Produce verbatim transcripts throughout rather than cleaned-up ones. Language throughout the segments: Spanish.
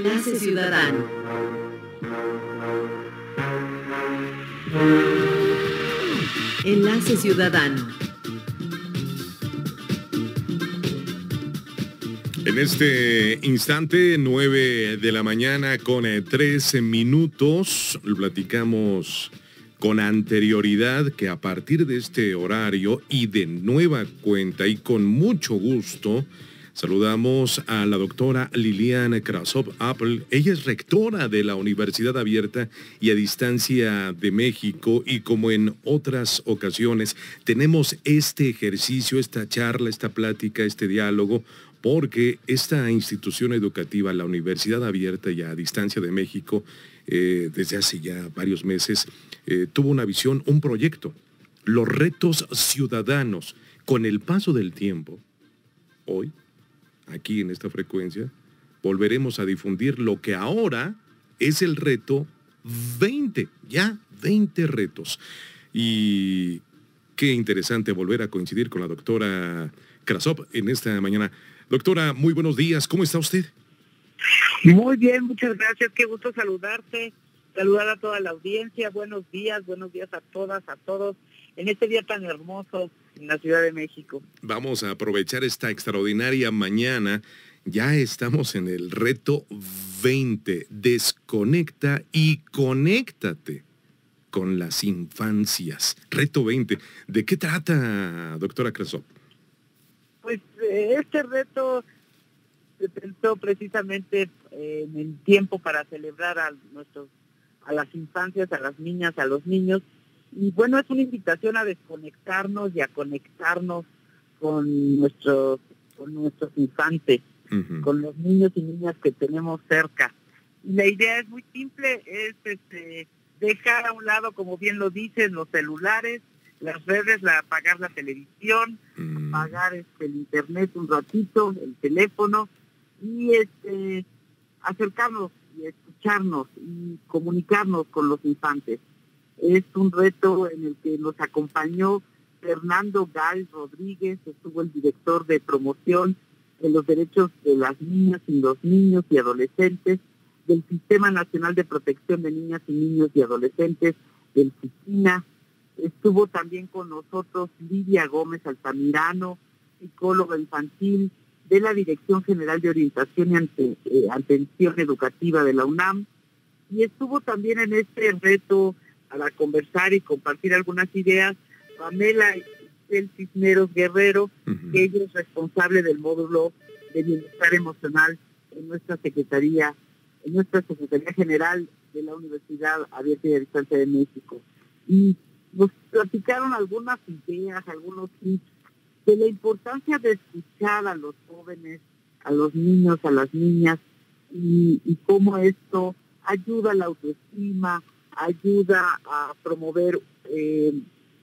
Enlace Ciudadano. Enlace Ciudadano. En este instante, nueve de la mañana con trece minutos, platicamos con anterioridad que a partir de este horario y de nueva cuenta y con mucho gusto, saludamos a la doctora Liliana Krasov-Appel. Ella es rectora de la Universidad Abierta y a Distancia de México, y como en otras ocasiones tenemos este ejercicio, esta charla, esta plática, este diálogo, porque esta institución educativa, la Universidad Abierta y a Distancia de México, eh, desde hace ya varios meses, eh, tuvo una visión, un proyecto, los retos ciudadanos. Con el paso del tiempo, hoy, aquí en esta frecuencia, volveremos a difundir lo que ahora es el reto veinte, ya veinte retos. Y qué interesante volver a coincidir con la doctora Krasov en esta mañana. Doctora, muy buenos días, ¿cómo está usted? Muy bien, muchas gracias, qué gusto saludarte, saludar a toda la audiencia, buenos días, buenos días a todas, a todos, en este día tan hermoso en la Ciudad de México. Vamos a aprovechar esta extraordinaria mañana. Ya estamos en el reto veinte. Desconecta y conéctate con las infancias. Reto veinte. ¿De qué trata, doctora Krasov? Pues eh, este reto se pensó precisamente eh, en el tiempo para celebrar a nuestros, a las infancias, a las niñas, a los niños. Y bueno, es una invitación a desconectarnos y a conectarnos con nuestros, con nuestros infantes, uh-huh. con los niños y niñas que tenemos cerca. Y la idea es muy simple, es este, dejar a un lado, como bien lo dicen, los celulares, las redes, la, apagar la televisión, uh-huh. apagar este, el internet un ratito, el teléfono, y este, acercarnos y escucharnos y comunicarnos con los infantes. Es un reto en el que nos acompañó Fernando Gal Rodríguez, estuvo el director de promoción de los derechos de las niñas y los niños y adolescentes del Sistema Nacional de Protección de Niñas y Niños y Adolescentes, del SICINA. Estuvo también con nosotros Lidia Gómez Altamirano, psicóloga infantil de la Dirección General de Orientación y Ante, eh, Atención Educativa de la UNAM. Y estuvo también en este reto para conversar y compartir algunas ideas Pamela del Cisneros Guerrero, uh-huh. que ella es responsable del módulo de bienestar emocional en nuestra Secretaría, en nuestra Secretaría General de la Universidad Abierta y a Distancia de México. Y nos platicaron algunas ideas, algunos tips de la importancia de escuchar a los jóvenes, a los niños, a las niñas, y, y cómo esto ayuda a la autoestima, ayuda a promover eh,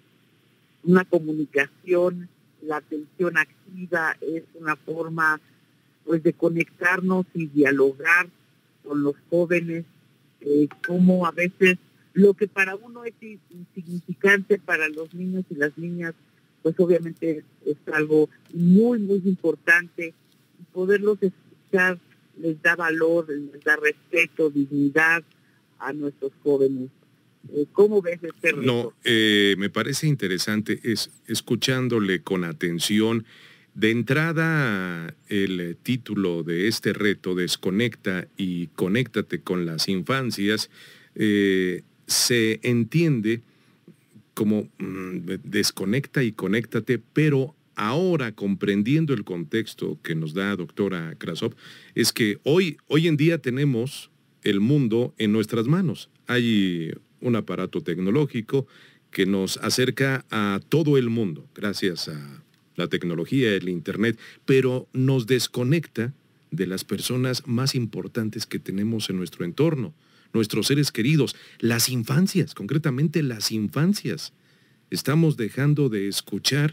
una comunicación, la atención activa, es una forma pues de conectarnos y dialogar con los jóvenes, eh, como a veces lo que para uno es insignificante, para los niños y las niñas, pues obviamente es, es algo muy, muy importante. Y poderlos escuchar les da valor, les da respeto, dignidad a nuestros jóvenes. Eh, ¿Cómo ves este reto? No, eh, me parece interesante, es escuchándole con atención. De entrada, el título de este reto, Desconecta y conéctate con las infancias, eh, se entiende como mmm, desconecta y conéctate, pero ahora comprendiendo el contexto que nos da doctora Krasov, es que hoy, hoy en día tenemos el mundo en nuestras manos. Hay un aparato tecnológico que nos acerca a todo el mundo, gracias a la tecnología, el internet, pero nos desconecta de las personas más importantes que tenemos en nuestro entorno, nuestros seres queridos, las infancias, concretamente las infancias. Estamos dejando de escuchar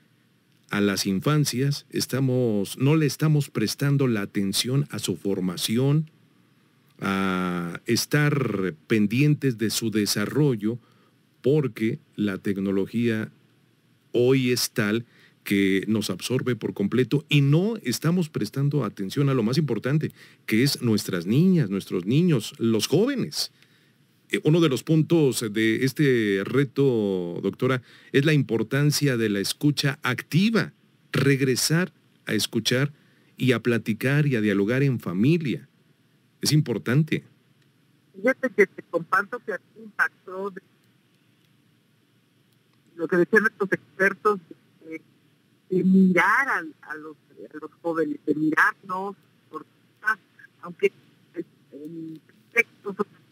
a las infancias, estamos, no le estamos prestando la atención a su formación, a estar pendientes de su desarrollo, porque la tecnología hoy es tal que nos absorbe por completo y no estamos prestando atención a lo más importante, que es nuestras niñas, nuestros niños, los jóvenes. Uno de los puntos de este reto, doctora, es la importancia de la escucha activa, regresar a escuchar y a platicar y a dialogar en familia. Es importante. Fíjate que te comparto que a ti impactó de lo que decían nuestros expertos, de, de mirar a, a, los, a los jóvenes, de mirarnos, porque, aunque el texto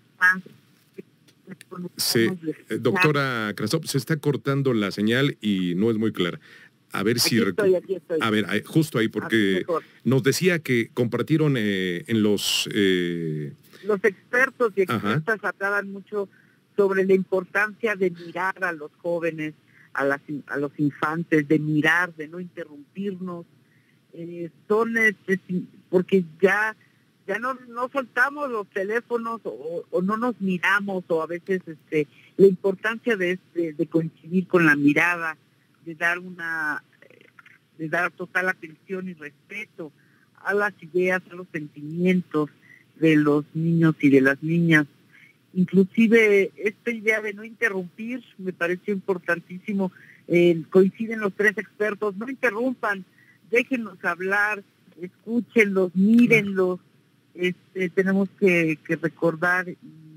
Sí, doctora Krasov, se está cortando la señal y no es muy clara. A ver si... Aquí estoy, aquí estoy. A ver, justo ahí, porque nos decía que compartieron eh, en los... Eh... Los expertos y expertas hablaban mucho sobre la importancia de mirar a los jóvenes, a, las, a los infantes, de mirar, de no interrumpirnos. Eh, son, este, porque ya... ya no, no soltamos los teléfonos o, o no nos miramos, o a veces este la importancia de, de, de coincidir con la mirada, de dar una de dar total atención y respeto a las ideas, a los sentimientos de los niños y de las niñas. Inclusive esta idea de no interrumpir me pareció importantísimo. Eh, coinciden los tres expertos: no interrumpan, déjenlos hablar, escúchenlos, mírenlos. Este, tenemos que, que recordar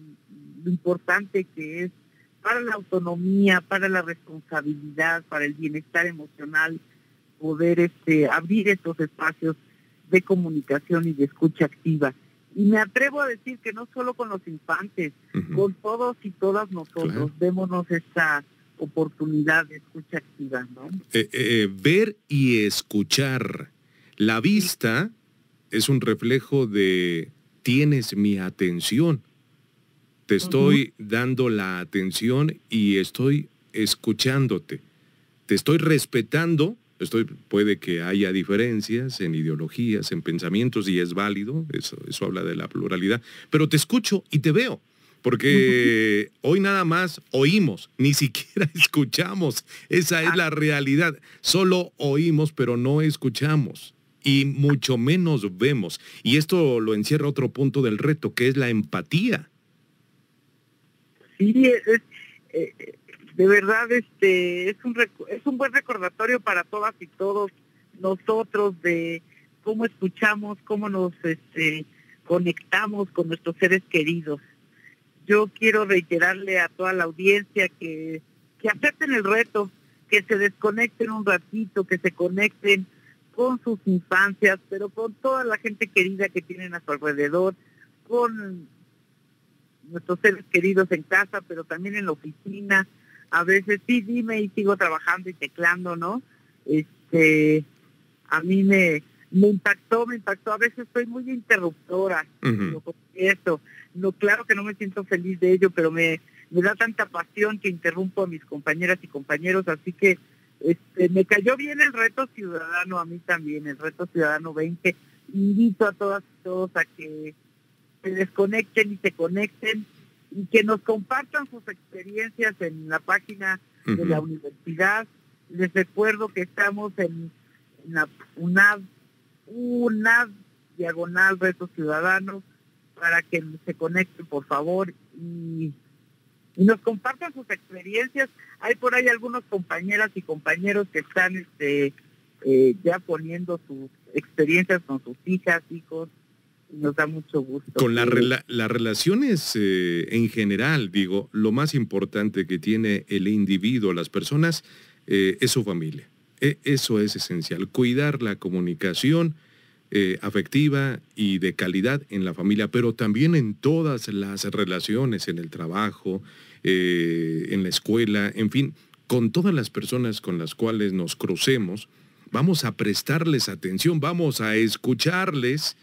lo importante que es para la autonomía, para la responsabilidad, para el bienestar emocional, poder este, abrir estos espacios de comunicación y de escucha activa. Y me atrevo a decir que no solo con los infantes, uh-huh. con todos y todas nosotros, claro. démonos esta oportunidad de escucha activa, ¿no? Eh, eh, ver y escuchar. La vista... Sí. Es un reflejo de tienes mi atención, te estoy uh-huh. dando la atención y estoy escuchándote, te estoy respetando, estoy, puede que haya diferencias en ideologías, en pensamientos y es válido, eso, eso habla de la pluralidad, pero te escucho y te veo, porque uh-huh. hoy nada más oímos, ni siquiera escuchamos, esa es la realidad, solo oímos pero no escuchamos. Y mucho menos vemos. Y esto lo encierra otro punto del reto, que es la empatía. Sí, es, eh, de verdad este es un es un buen recordatorio para todas y todos nosotros de cómo escuchamos, cómo nos este, conectamos con nuestros seres queridos. Yo quiero reiterarle a toda la audiencia que, que acepten el reto, que se desconecten un ratito, que se conecten con sus infancias, pero con toda la gente querida que tienen a su alrededor, con nuestros seres queridos en casa, pero también en la oficina. A veces sí, dime y sigo trabajando y teclando, ¿no? Este, a mí me, me impactó, me impactó. A veces soy muy interruptora, uh-huh. lo confieso. No, claro que no me siento feliz de ello, pero me, me da tanta pasión que interrumpo a mis compañeras y compañeros, así que Este, me cayó bien el reto ciudadano, a mí también, el reto ciudadano veinte. Invito a todas y todos a que se desconecten y se conecten y que nos compartan sus experiencias en la página uh-huh. de la universidad. Les recuerdo que estamos en, en la UNAV, UNAV, diagonal Retos Ciudadanos, para que se conecten, por favor, y y nos compartan sus experiencias. Hay por ahí algunos compañeras y compañeros que están este, eh, ya poniendo sus experiencias con sus hijas, hijos, y nos da mucho gusto. Con la rela- las relaciones eh, en general, digo, lo más importante que tiene el individuo, las personas, eh, es su familia. E- eso es esencial, cuidar la comunicación eh, afectiva y de calidad en la familia, pero también en todas las relaciones, en el trabajo, eh, en la escuela, en fin, con todas las personas con las cuales nos crucemos, vamos a prestarles atención, vamos a escucharles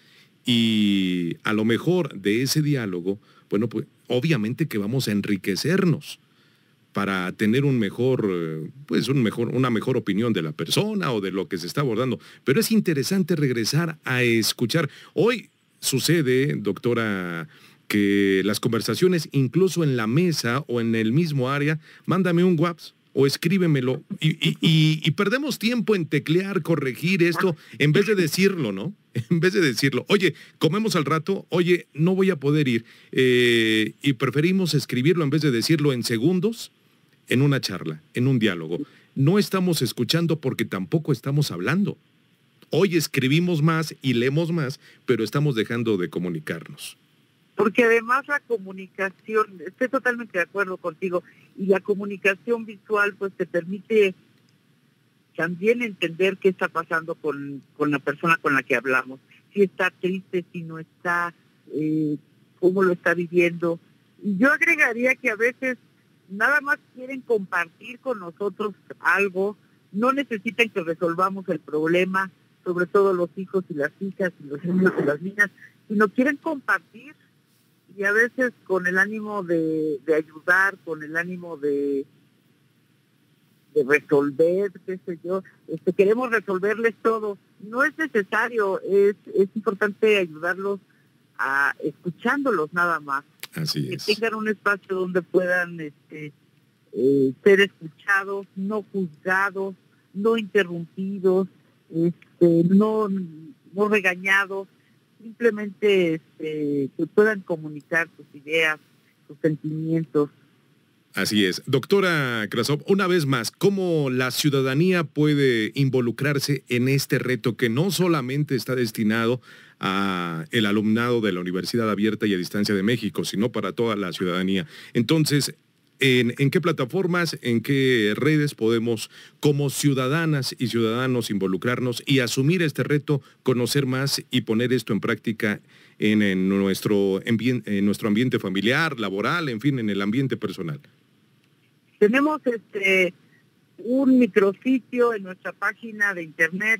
y a lo mejor de ese diálogo, bueno, pues obviamente que vamos a enriquecernos para tener un mejor, pues un mejor, una mejor opinión de la persona o de lo que se está abordando. Pero es interesante regresar a escuchar. Hoy sucede, doctora, que las conversaciones, incluso en la mesa o en el mismo área, mándame un WhatsApp, o escríbemelo. Y, y, y, y perdemos tiempo en teclear, corregir esto, en vez de decirlo, ¿no? En vez de decirlo, oye, comemos al rato, oye, no voy a poder ir. Eh, y preferimos escribirlo en vez de decirlo en segundos, en una charla, en un diálogo. No estamos escuchando porque tampoco estamos hablando. Hoy escribimos más y leemos más, pero estamos dejando de comunicarnos. Porque además la comunicación, estoy totalmente de acuerdo contigo, y la comunicación visual pues te permite también entender qué está pasando con, con la persona con la que hablamos. Si está triste, si no está, eh, cómo lo está viviendo. Y yo agregaría que a veces nada más quieren compartir con nosotros algo, no necesitan que resolvamos el problema, sobre todo los hijos y las hijas y los niños y las niñas, sino quieren compartir, y a veces con el ánimo de, de ayudar, con el ánimo de, de resolver, qué sé yo, este, queremos resolverles todo. No es necesario, es, es importante ayudarlos a escuchándolos nada más. Así que es. tengan un espacio donde puedan este, eh, ser escuchados, no juzgados, no interrumpidos, este, no, no regañados, simplemente este, que puedan comunicar sus ideas, sus sentimientos. Así es. Doctora Krasov, una vez más, ¿cómo la ciudadanía puede involucrarse en este reto que no solamente está destinado a el alumnado de la Universidad Abierta y a Distancia de México, sino para toda la ciudadanía? Entonces, ¿en, en qué plataformas, en qué redes podemos, como ciudadanas y ciudadanos, involucrarnos y asumir este reto, conocer más y poner esto en práctica en, en, nuestro, en nuestro ambiente familiar, laboral, en fin, en el ambiente personal? Tenemos este un micrositio en nuestra página de internet,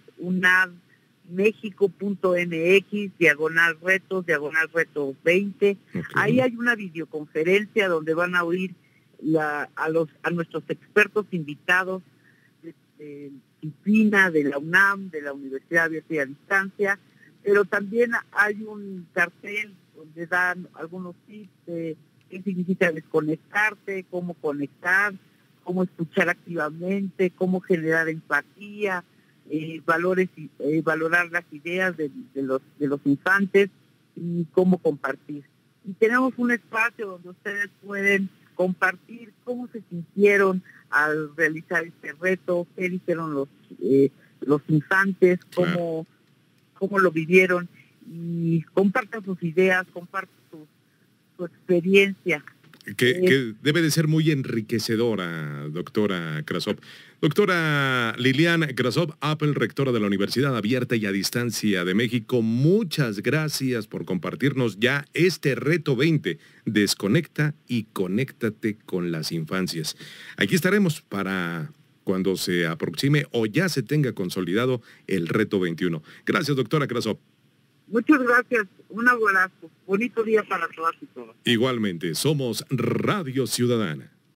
unavmexico punto m x, diagonal retos, diagonal retos veinte. Okay. Ahí hay una videoconferencia donde van a oír la, a los a nuestros expertos invitados de, de disciplina de la UNAM, de la Universidad Abierta y a Distancia, pero también hay un cartel donde dan algunos tips de qué significa desconectarte, cómo conectar, cómo escuchar activamente, cómo generar empatía, eh, valores, eh, valorar las ideas de, de los de los infantes y cómo compartir. Y tenemos un espacio donde ustedes pueden compartir cómo se sintieron al realizar este reto, qué dijeron los eh, los infantes, cómo, cómo lo vivieron, y compartan sus ideas, compartan sus su experiencia. Que, eh, que debe de ser muy enriquecedora, doctora Krasov. Doctora Lilian Krasov Appel, rectora de la Universidad Abierta y a Distancia de México, muchas gracias por compartirnos ya este reto veinte. Desconecta y conéctate con las infancias. Aquí estaremos para cuando se aproxime o ya se tenga consolidado el reto veintiuno. Gracias, doctora Krasov. Muchas gracias, un abrazo, bonito día para todas y todos. Igualmente, somos Radio Ciudadana.